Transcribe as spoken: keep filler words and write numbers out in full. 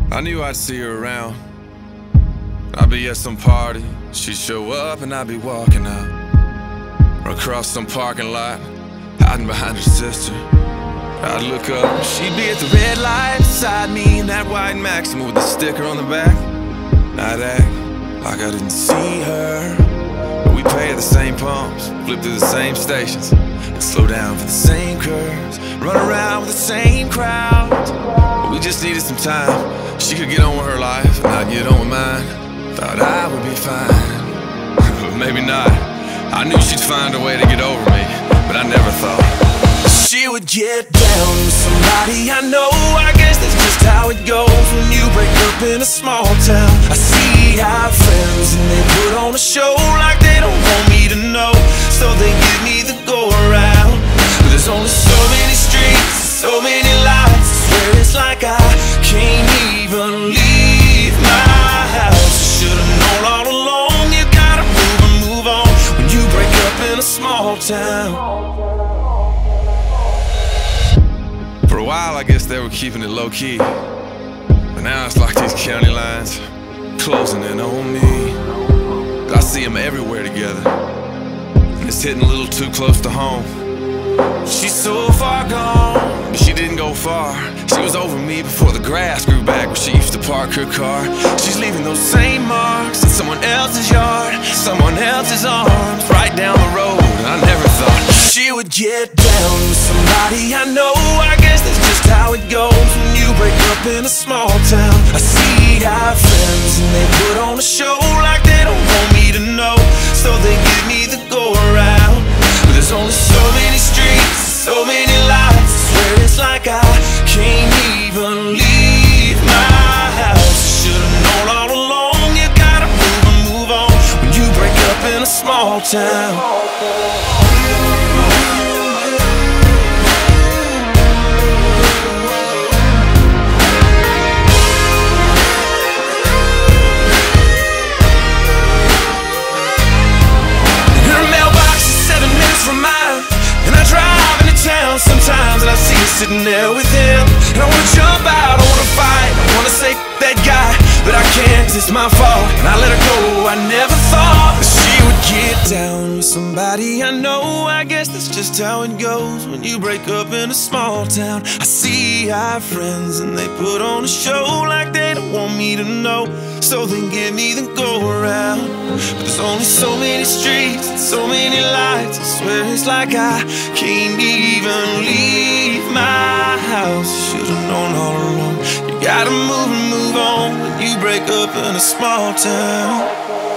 I knew I'd see her around. I'd be at some party, she'd show up and I'd be walking out. Or across some parking lot, hiding behind her sister. I'd look up, she'd be at the red light beside me in that white Maxima with the sticker on the back. I'd act like I didn't see her, but we pay at the same pumps, flip through the same stations, and slow down for the same curves, run around with the same crowds. But we just needed some time. She could get on with her life and I'd get on with mine. Thought I would be fine, but maybe not. I knew she'd find a way to get over me, but I never thought she would get down with somebody I know. I guess that's just how it goes when you break up in a small town. I see our friends and they put on a show like they don't want me to know, so they give me the go around. But there's only so many streets, so many lights, I swear it's like I can't even leave my house. Should've known all along, you gotta move and move on when you break up in a small town. For a while, I guess they were keeping it low-key, but now it's like these county lines closing in on me. I see them everywhere together, and it's hitting a little too close to home. She's so far gone, but she didn't go far. She was over me before the grass grew back where she used to park her car. She's leaving those same marks in someone else's yard, someone else's arms, right down the road. And I never thought she would get down with somebody I know. I guess that's just how it goes when you break up in a small town. I see our friends and they put on a show like they don't want me to know, so they give me the go around. But there's only so many streets, so many lights, I swear it's like I can't even leave my house. Should've known all along, you gotta move and move on when you break up in a small town. Sometimes and I see you sitting there with him, and I wanna jump out, I wanna fight, I wanna say that guy, but I can't, 'cause it's my fault, and I let her go. I never thought that she would get down with somebody I know. I guess that's just how it goes when you break up in a small town. I see our friends and they put on a show like they don't want me to know, so they give me the go around. But there's only so many streets and so many lights, I swear it's like I can't even leave my house. Should've known all along, you gotta move and move on when you break up in a small town.